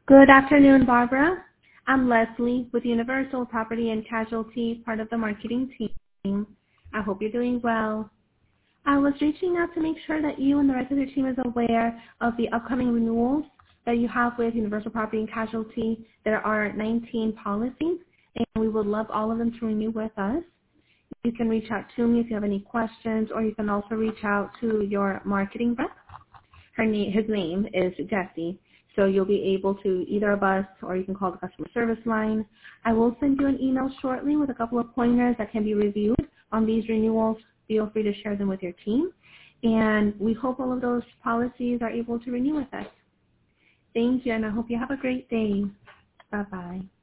Good afternoon, Barbara. I'm Leslie with Universal Property and Casualty, part of the marketing team. I hope you're doing well. I was reaching out to make sure that you and the rest of your team is aware of the upcoming renewals that you have with Universal Property and Casualty. There are 19 policies, and we would love all of them to renew with us. You can reach out to me if you have any questions, or you can also reach out to your marketing rep. His name is Jesse. So you'll be able to either of us, or you can call the customer service line. I will send you an email shortly with a couple of pointers that can be reviewed on these renewals. Feel free to share them with your team. And we hope all of those policies are able to renew with us. Thank you, and I hope you have a great day. Bye-bye.